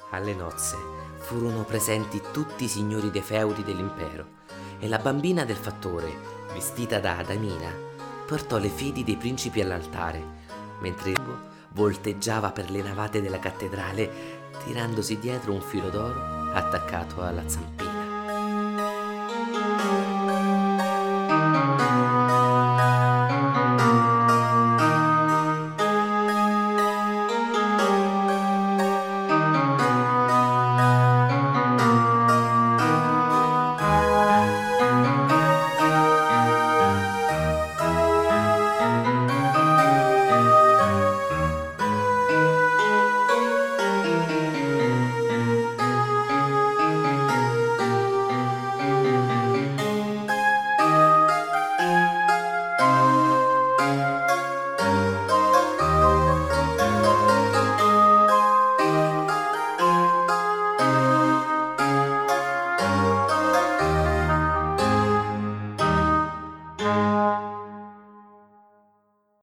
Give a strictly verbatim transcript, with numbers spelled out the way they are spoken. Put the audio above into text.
Alle nozze furono presenti tutti i signori dei feudi dell'impero e la bambina del fattore, vestita da Adamina, portò le fedi dei principi all'altare, mentre il mago volteggiava per le navate della cattedrale tirandosi dietro un filo d'oro attaccato alla zampina.